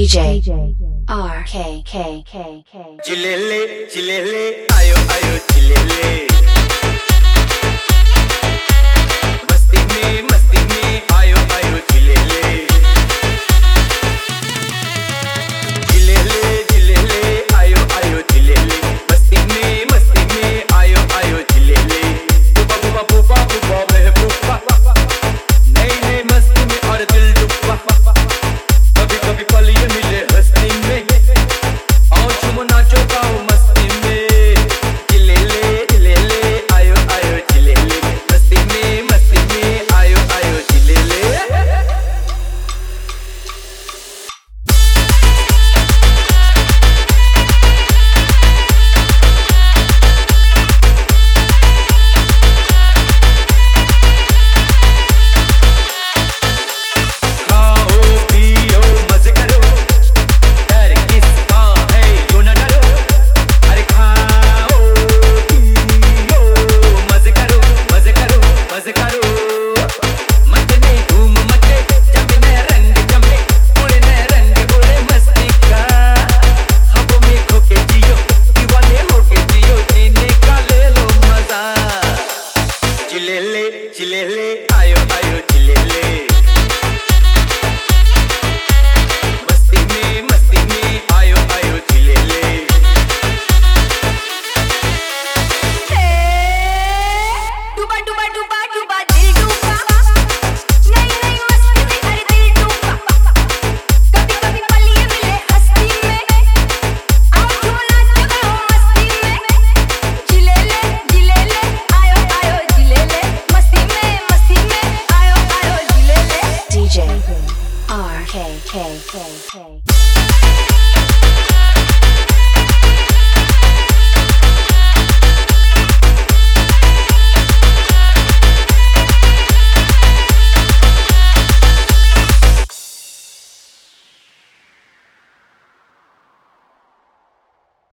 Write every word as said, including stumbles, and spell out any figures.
D J R K K K K Chilele, chilele, ayo ayo chilele. Masti mein, masti mein, ayo ayo chilele. Chilele, chilele, ayo ayo chilele. Masti mein, masti mein, ayo ayo chilele. Pupa pupa pupa pupa mehbooba. Nayi nayi masti mein aur dil डूबा. कभी कभी पल ये मिले हस्ती में. आओ झूमो नाचो गाओ मस्ती में. चिलेले चिलेले आयो आयो चिलेले. मस्ती में मस्ती में आयो आयो चिलेले. Chilele, chilele, ayo ayo chilele. Masti mein, masti mein, ayo ayo chilele. डूबा डूबा डूबा डूबा दिल डूबा. नई नई मस्ती में अरे दिल डूबा. कभी कभी पल ये मिले हस्ती में. आओ झूमो नाचो गाओ मस्ती में. चिलेले चिलेले आयो आयो चिलेले. मस्ती में मस्ती में आयो आयो चिलेले. D J R K K K K